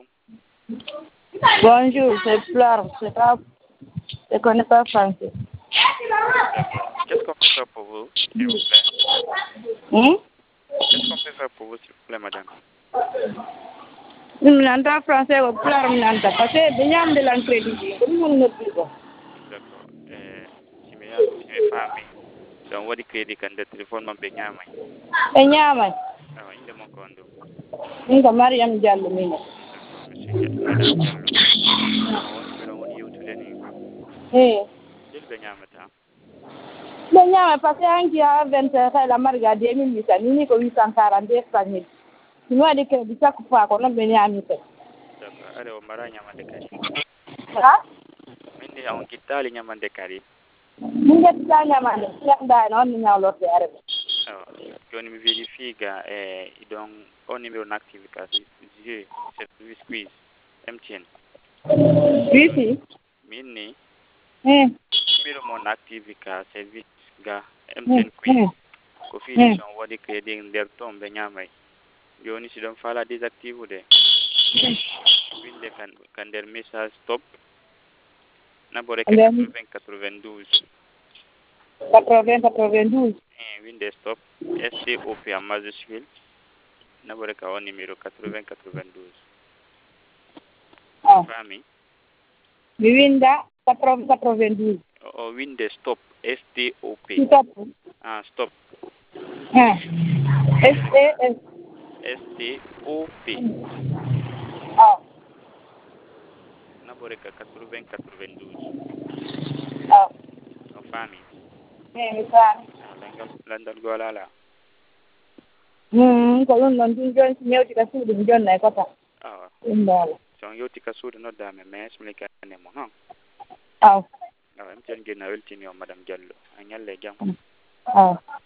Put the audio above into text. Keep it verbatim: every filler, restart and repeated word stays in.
Bonjour, c'est Flore, c'est pas, je connais pas français. D'accord. Qu'est-ce qu'on peut faire pour vous, s'il vous plaît? Hum? Qu'est-ce qu'on peut faire pour vous, s'il vous plaît, madame? Je n'entends français au Flore, je n'entends pas. C'est bien de l'encrédit. Comment on ne dit pas? D'accord. Eh, si mes si mes familles, donc what the crédit quand le téléphone m'a bien amé. Et nyama, Ah, il de mon condo. inga Mariam Diallo mine. D'accord, monsieur Dia- madame Diallo. On numéro on y outule ni. Eh, Il be nyamata. le nyama parce que anki a vingt heures la marga deux mille huit cents, ni ko huit cent quarante francs. Tu vois de crédit chaque fois qu'on a besoin ami. D'accord. Allez, on mara nyamande kari. Ha? Mindi on kitali nyamande kari. Ninga tsanya mande, tsanda no ni nyawlo fere. Ah, joni mi vérifie ga eh donc on numéro actif ka c'est service quiz M T N. Oui, si. Minni Eh. numéro mon active ka service ga M T Eh. N quiz. Eh. Ko fi Eh. son wadi crédit nder ton be nyamay. Joni si don fala désactive de. Winde kan kan der message stop. Nabore ke quatre-vingts quatre-vingt-douze. quatre-vingts quatre-vingt-douze. Eh winde stop S T O P en majuscule. Nabore ka on numéro quatre-vingts quatre-vingt-douze. Ah. Fami. Mi winda quatre-vingts quatre-vingt-douze. O winde stop S T O P. Stop. Ah stop. Ah. S A S. S T O P. Ah. Nabore ka quatre-vingts quatre-vingt-douze. Ah. O fami. Eh, mi fa. Langal landal golala. Hmm, ko non non dun jon ñewti ka suudu mi jonna e kota. Ah. Indala. So yoti ka suudu no dame mes mi ka ne mo ha. Ah. Ah, M T N gena weltini o madame Diallo. A nyalle jam. Ah.